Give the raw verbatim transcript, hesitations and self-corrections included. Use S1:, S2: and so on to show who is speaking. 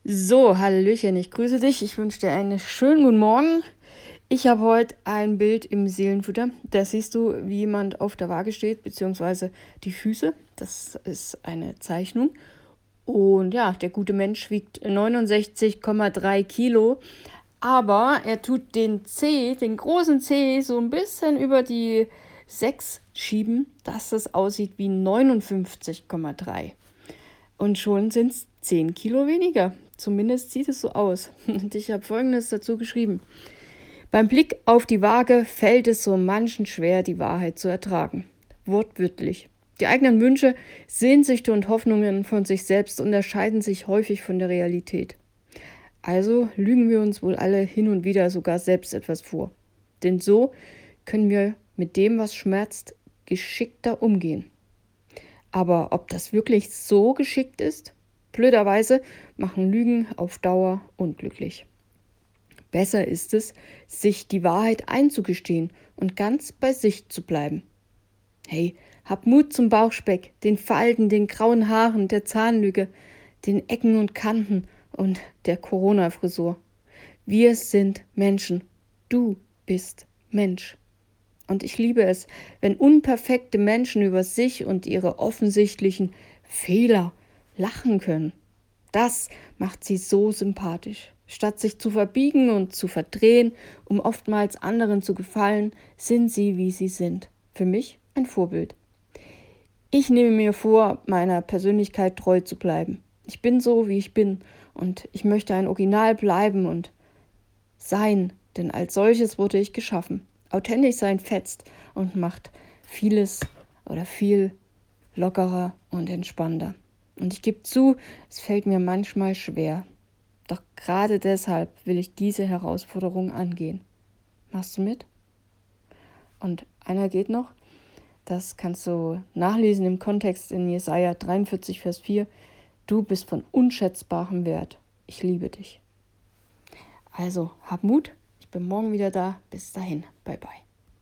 S1: So, Hallöchen, ich grüße dich. Ich wünsche dir einen schönen guten Morgen. Ich habe heute ein Bild im Seelenfutter. Da siehst du, wie jemand auf der Waage steht, beziehungsweise die Füße. Das ist eine Zeichnung. Und ja, der gute Mensch wiegt neunundsechzig Komma drei Kilo. Aber er tut den Zeh, den großen Zeh, so ein bisschen über die sechs schieben, dass es aussieht wie neunundfünfzig Komma drei. Und schon sind es zehn Kilo weniger. Zumindest sieht es so aus. Und ich habe Folgendes dazu geschrieben. Beim Blick auf die Waage fällt es so manchen schwer, die Wahrheit zu ertragen. Wortwörtlich. Die eigenen Wünsche, Sehnsüchte und Hoffnungen von sich selbst unterscheiden sich häufig von der Realität. Also lügen wir uns wohl alle hin und wieder sogar selbst etwas vor. Denn so können wir mit dem, was schmerzt, geschickter umgehen. Aber ob das wirklich so geschickt ist? Blöderweise machen Lügen auf Dauer unglücklich. Besser ist es, sich die Wahrheit einzugestehen und ganz bei sich zu bleiben. Hey, hab Mut zum Bauchspeck, den Falten, den grauen Haaren, der Zahnlüge, den Ecken und Kanten und der Corona-Frisur. Wir sind Menschen. Du bist Mensch. Und ich liebe es, wenn unperfekte Menschen über sich und ihre offensichtlichen Fehler lachen können. Das macht sie so sympathisch. Statt sich zu verbiegen und zu verdrehen, um oftmals anderen zu gefallen, sind sie, wie sie sind. Für mich ein Vorbild. Ich nehme mir vor, meiner Persönlichkeit treu zu bleiben. Ich bin so, wie ich bin, und ich möchte ein Original bleiben und sein, denn als solches wurde ich geschaffen. Authentisch sein fetzt und macht vieles oder viel lockerer und entspannter. Und ich gebe zu, es fällt mir manchmal schwer. Doch gerade deshalb will ich diese Herausforderung angehen. Machst du mit? Und einer geht noch, das kannst du nachlesen im Kontext in Jesaja dreiundvierzig, Vers vier. Du bist von unschätzbarem Wert. Ich liebe dich. Also, hab Mut. Ich bin morgen wieder da. Bis dahin. Bye, bye.